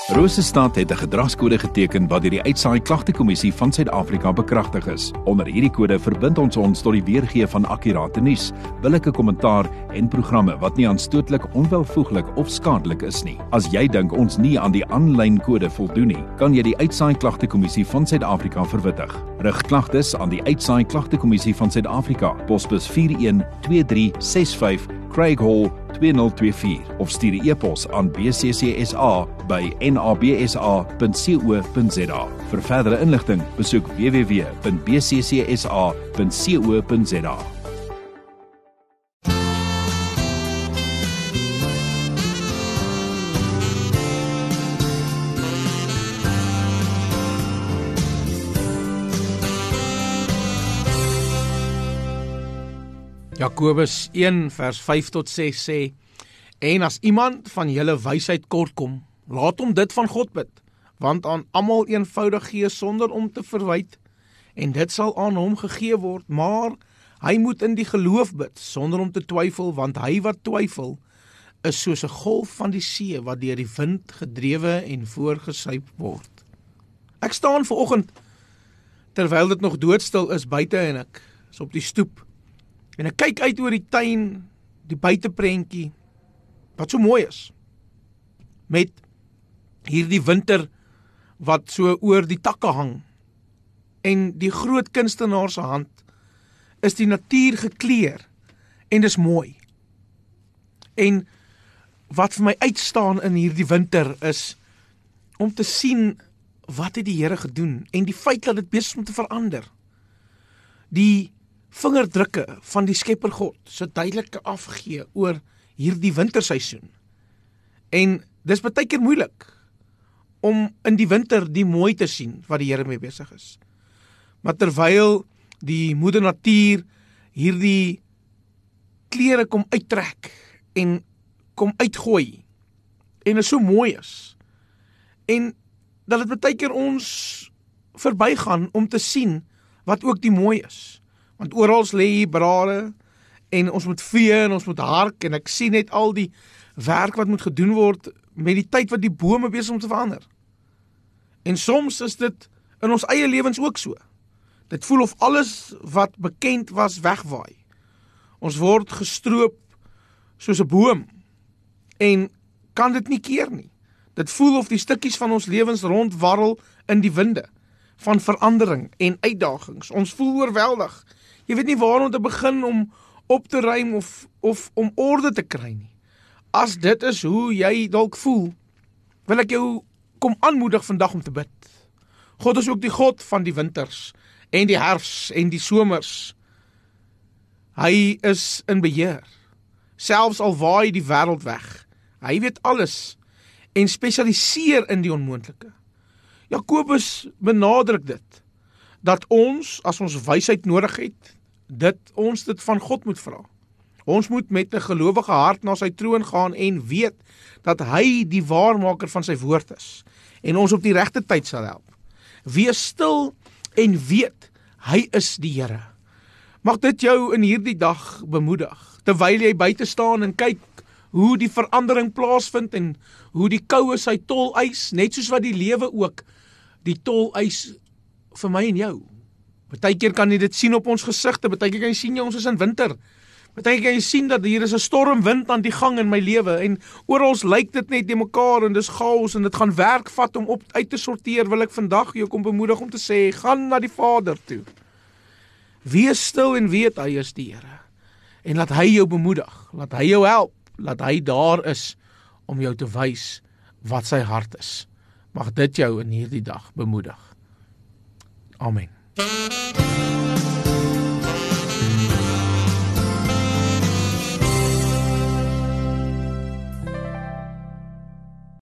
Rosestad het 'n gedragskode geteken wat deur die Uitsaai Klagtekommissie van Suid-Afrika bekragtig is. Onder hierdie kode verbind ons tot die weergee van akkurate nuus, billike kommentaar en programme wat nie aanstootlik, onwelvoeglik of skadelik is nie. As jy dink ons nie aan die aanlyn kode voldoen nie, kan jy die Uitsaai Klagtekommissie van Suid-Afrika verwittig. Rig klagtes aan die Uitsaai Klagtekommissie van Suid-Afrika, posbus 412365 Craig Hall 2024 of stuur 'n e-pos aan bccsa@nabsa.co.za. Vir verdere inligting, besoek www.bccsa.co.za. Jakobus 1 vers 5 tot 6 sê, en as iemand van julle wysheid kortkom, laat hom dit van God bid, want aan almal eenvoudig gee sonder om te verwyd, en dit sal aan hom gegee word, maar hy moet in die geloof bid, sonder om te twyfel, want hy wat twyfel, is soos 'n golf van die see, wat deur die wind gedrewe en voorgesuip word. Ek staan vanoggend, terwyl dit nog doodstil is buite en ek is op die stoep, en ek kyk uit oor die tuin, die buiteprentjie, wat so mooi is, met hierdie winter, wat so oor die takke hang, en die groot kunstenaar se hand, is die natuur gekleer, en dis mooi. En wat vir my uitstaan in hierdie winter is, om te sien, wat het die Here gedoen, en die feit dat dit besig is om te verander. Die vingerdrukke van die Skepper God se duidelike afgee oor hierdie winterseisoen. En dis baie keer moeilik om in die winter die mooi te sien wat die Here mee besig is. Maar terwyl die moeder natuur hierdie klere kom uittrek en kom uitgooi en is so mooi is, en dat dit baie keer ons verbygaan om te sien wat ook die mooi is. Want oral lê hier brade, en ons moet vee, en ons moet hark, en ek sien net al die werk wat moet gedoen word, met die tyd wat die bome besig om te verander. En soms is dit in ons eie lewens ook so. Dit voel of alles wat bekend was wegwaai. Ons word gestroop soos 'n boom, en kan dit nie keer nie. Dit voel of die stukkies van ons lewens rondwarrel in die winde, van verandering en uitdagings. Ons voel oorweldig. Jy weet nie waar om te begin om op te ruim of om orde te kry nie. As dit is hoe jy dalk voel, wil ek jou kom aanmoedig vandag om te bid. God is ook die God van die winters en die herfs en die somers. Hy is in beheer. Selfs al waai die wêreld weg. Hy weet alles en spesialiseer in die onmoontlike. Jakobus benadruk dit, dat ons, as ons wysheid nodig het, ons dit van God moet vra. Ons moet met 'n gelowige hart na sy troon gaan en weet, dat hy die waarmaker van sy woord is, en ons op die regte tyd sal help. Wees stil en weet, hy is die Here. Mag dit jou in hierdie dag bemoedig, terwyl jy buite staan en kyk, hoe die verandering plaasvind, en hoe die koue sy tol eis, net soos wat die lewe ook die tol eis vir my en jou. Partykeer kan jy dit sien op ons gesigte, partykeer kan jy sien ons is in winter, partykeer kan jy sien dat hier is 'n stormwind aan die gang in my lewe, en oral lyk dit net die mekaar, en dis chaos, en dit gaan werk vat om uit te sorteer. Wil ek vandag jou kom bemoedig om te sê, gaan na die Vader toe. Wees stil en weet, hy is die Here, en laat hy jou bemoedig, laat hy jou help, laat hy daar is om jou te wys wat sy hart is. Mag dit jou in hierdie dag bemoedig. Amen.